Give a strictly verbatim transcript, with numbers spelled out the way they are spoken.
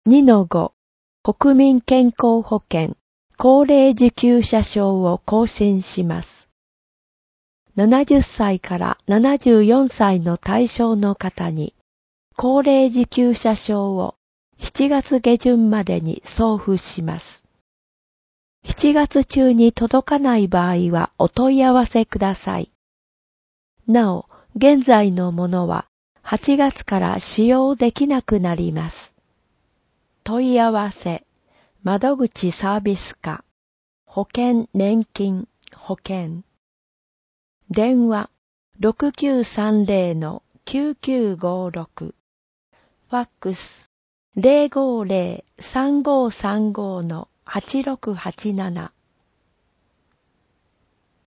にのご 国民健康保険高齢受給者証を更新します。ななじゅっさいからななじゅうよんさいの対象の方に高齢受給者証をしちがつげじゅんまでに送付します。しちがつ中に届かない場合はお問い合わせください。なお、現在のものははちがつから使用できなくなります。問い合わせ、窓口サービス課、保険年金保険。電話 ろくきゅうさんぜろ きゅうきゅうごろく。ファックス ゼロごゼロ さんごさんご はちろくはちなな。